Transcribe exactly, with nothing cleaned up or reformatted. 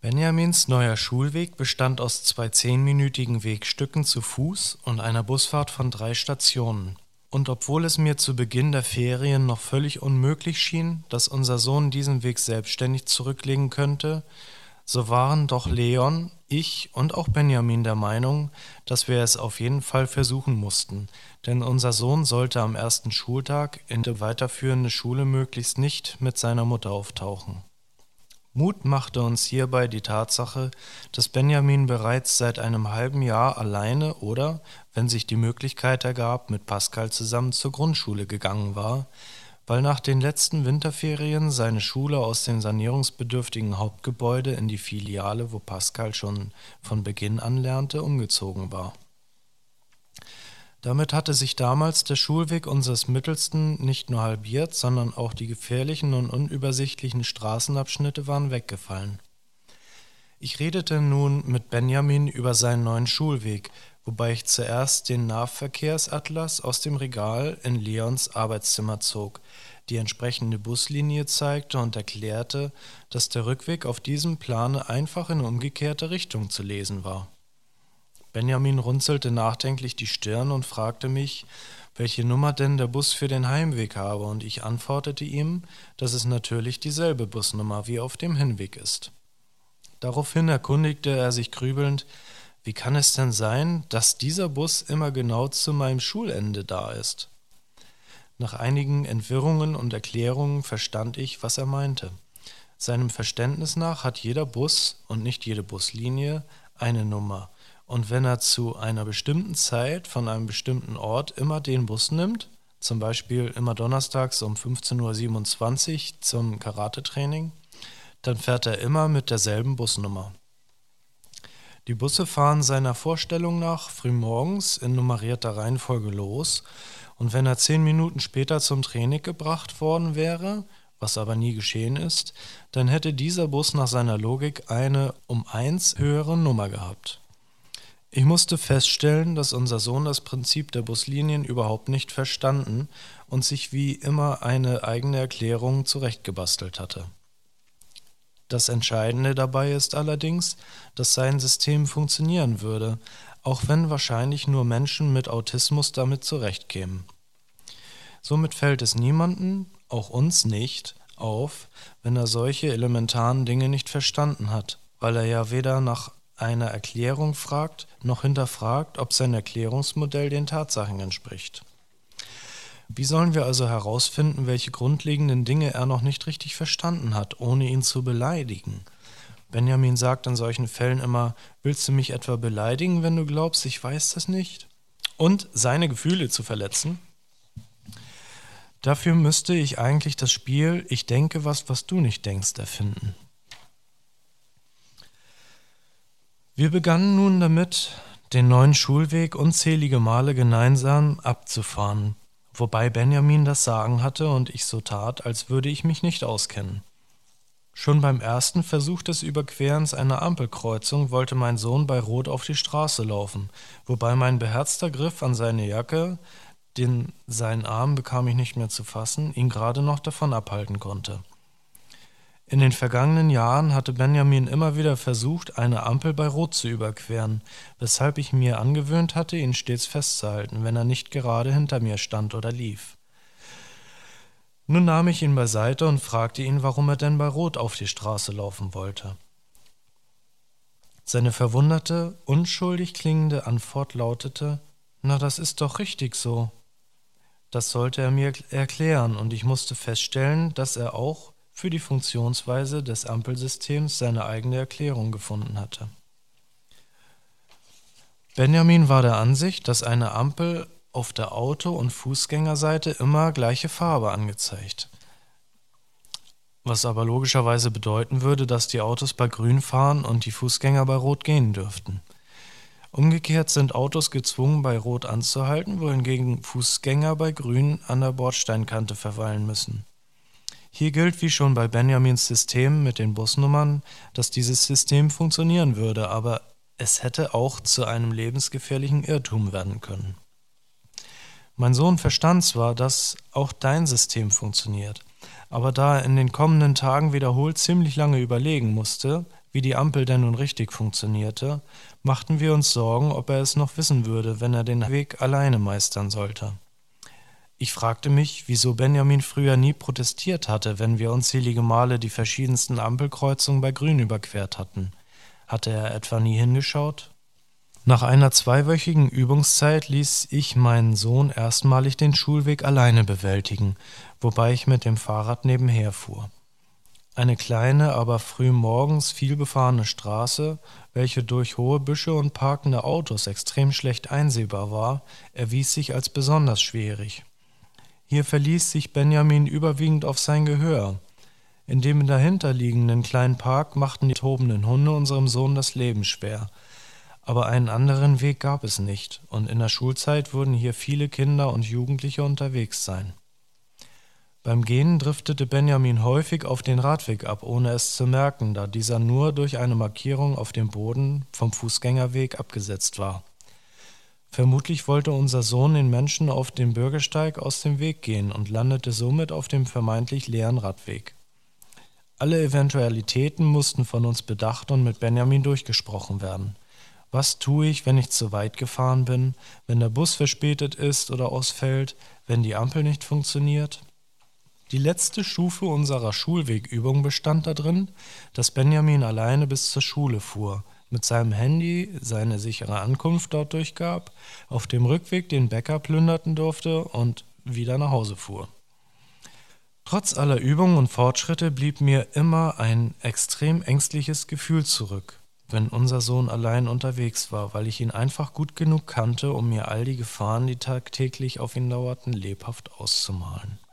Benjamins neuer Schulweg bestand aus zwei zehnminütigen Wegstücken zu Fuß und einer Busfahrt von drei Stationen. Und obwohl es mir zu Beginn der Ferien noch völlig unmöglich schien, dass unser Sohn diesen Weg selbstständig zurücklegen könnte, so waren doch Leon, ich und auch Benjamin der Meinung, dass wir es auf jeden Fall versuchen mussten, denn unser Sohn sollte am ersten Schultag in der weiterführenden Schule möglichst nicht mit seiner Mutter auftauchen. Mut machte uns hierbei die Tatsache, dass Benjamin bereits seit einem halben Jahr alleine oder, wenn sich die Möglichkeit ergab, mit Pascal zusammen zur Grundschule gegangen war, weil nach den letzten Winterferien seine Schule aus dem sanierungsbedürftigen Hauptgebäude in die Filiale, wo Pascal schon von Beginn an lernte, umgezogen war. Damit hatte sich damals der Schulweg unseres Mittelsten nicht nur halbiert, sondern auch die gefährlichen und unübersichtlichen Straßenabschnitte waren weggefallen. Ich redete nun mit Benjamin über seinen neuen Schulweg, wobei ich zuerst den Nahverkehrsatlas aus dem Regal in Leons Arbeitszimmer zog, die entsprechende Buslinie zeigte und erklärte, dass der Rückweg auf diesem Plane einfach in umgekehrte Richtung zu lesen war. Benjamin runzelte nachdenklich die Stirn und fragte mich, welche Nummer denn der Bus für den Heimweg habe, und ich antwortete ihm, dass es natürlich dieselbe Busnummer wie auf dem Hinweg ist. Daraufhin erkundigte er sich grübelnd, wie kann es denn sein, dass dieser Bus immer genau zu meinem Schulende da ist? Nach einigen Entwirrungen und Erklärungen verstand ich, was er meinte. Seinem Verständnis nach hat jeder Bus und nicht jede Buslinie eine Nummer. Und wenn er zu einer bestimmten Zeit von einem bestimmten Ort immer den Bus nimmt, zum Beispiel immer donnerstags um fünfzehn Uhr siebenundzwanzig zum Karate-Training, dann fährt er immer mit derselben Busnummer. Die Busse fahren seiner Vorstellung nach frühmorgens in nummerierter Reihenfolge los, und wenn er zehn Minuten später zum Training gebracht worden wäre, was aber nie geschehen ist, dann hätte dieser Bus nach seiner Logik eine um eins höhere Nummer gehabt. Ich musste feststellen, dass unser Sohn das Prinzip der Buslinien überhaupt nicht verstanden und sich wie immer eine eigene Erklärung zurechtgebastelt hatte. Das Entscheidende dabei ist allerdings, dass sein System funktionieren würde, auch wenn wahrscheinlich nur Menschen mit Autismus damit zurechtkämen. Somit fällt es niemanden, auch uns nicht, auf, wenn er solche elementaren Dinge nicht verstanden hat, weil er ja weder nach einer Erklärung fragt, noch hinterfragt, ob sein Erklärungsmodell den Tatsachen entspricht. Wie sollen wir also herausfinden, welche grundlegenden Dinge er noch nicht richtig verstanden hat, ohne ihn zu beleidigen? Benjamin sagt in solchen Fällen immer, willst du mich etwa beleidigen, wenn du glaubst, ich weiß das nicht? Und seine Gefühle zu verletzen? Dafür müsste ich eigentlich das Spiel Ich denke was, was du nicht denkst erfinden. Wir begannen nun damit, den neuen Schulweg unzählige Male gemeinsam abzufahren, wobei Benjamin das Sagen hatte und ich so tat, als würde ich mich nicht auskennen. Schon beim ersten Versuch des Überquerens einer Ampelkreuzung wollte mein Sohn bei Rot auf die Straße laufen, wobei mein beherzter Griff an seine Jacke, den seinen Arm bekam ich nicht mehr zu fassen, ihn gerade noch davon abhalten konnte. In den vergangenen Jahren hatte Benjamin immer wieder versucht, eine Ampel bei Rot zu überqueren, weshalb ich mir angewöhnt hatte, ihn stets festzuhalten, wenn er nicht gerade hinter mir stand oder lief. Nun nahm ich ihn beiseite und fragte ihn, warum er denn bei Rot auf die Straße laufen wollte. Seine verwunderte, unschuldig klingende Antwort lautete, »Na, das ist doch richtig so.« Das sollte er mir erklären, und ich musste feststellen, dass er auch für die Funktionsweise des Ampelsystems seine eigene Erklärung gefunden hatte. Benjamin war der Ansicht, dass eine Ampel auf der Auto- und Fußgängerseite immer gleiche Farbe angezeigt, was aber logischerweise bedeuten würde, dass die Autos bei Grün fahren und die Fußgänger bei Rot gehen dürften. Umgekehrt sind Autos gezwungen, bei Rot anzuhalten, wohingegen Fußgänger bei Grün an der Bordsteinkante verweilen müssen. Hier gilt wie schon bei Benjamins System mit den Busnummern, dass dieses System funktionieren würde, aber es hätte auch zu einem lebensgefährlichen Irrtum werden können. Mein Sohn verstand zwar, dass auch dein System funktioniert, aber da er in den kommenden Tagen wiederholt ziemlich lange überlegen musste, wie die Ampel denn nun richtig funktionierte, machten wir uns Sorgen, ob er es noch wissen würde, wenn er den Weg alleine meistern sollte. Ich fragte mich, wieso Benjamin früher nie protestiert hatte, wenn wir unzählige Male die verschiedensten Ampelkreuzungen bei Grün überquert hatten. Hatte er etwa nie hingeschaut? Nach einer zweiwöchigen Übungszeit ließ ich meinen Sohn erstmalig den Schulweg alleine bewältigen, wobei ich mit dem Fahrrad nebenher fuhr. Eine kleine, aber früh morgens vielbefahrene Straße, welche durch hohe Büsche und parkende Autos extrem schlecht einsehbar war, erwies sich als besonders schwierig. Hier verließ sich Benjamin überwiegend auf sein Gehör. In dem dahinterliegenden kleinen Park machten die tobenden Hunde unserem Sohn das Leben schwer. Aber einen anderen Weg gab es nicht, und in der Schulzeit würden hier viele Kinder und Jugendliche unterwegs sein. Beim Gehen driftete Benjamin häufig auf den Radweg ab, ohne es zu merken, da dieser nur durch eine Markierung auf dem Boden vom Fußgängerweg abgesetzt war. Vermutlich wollte unser Sohn den Menschen auf dem Bürgersteig aus dem Weg gehen und landete somit auf dem vermeintlich leeren Radweg. Alle Eventualitäten mussten von uns bedacht und mit Benjamin durchgesprochen werden. Was tue ich, wenn ich zu weit gefahren bin, wenn der Bus verspätet ist oder ausfällt, wenn die Ampel nicht funktioniert? Die letzte Stufe unserer Schulwegübung bestand darin, dass Benjamin alleine bis zur Schule fuhr, mit seinem Handy seine sichere Ankunft dort durchgab, auf dem Rückweg den Bäcker plünderten durfte und wieder nach Hause fuhr. Trotz aller Übungen und Fortschritte blieb mir immer ein extrem ängstliches Gefühl zurück, wenn unser Sohn allein unterwegs war, weil ich ihn einfach gut genug kannte, um mir all die Gefahren, die tagtäglich auf ihn lauerten, lebhaft auszumalen.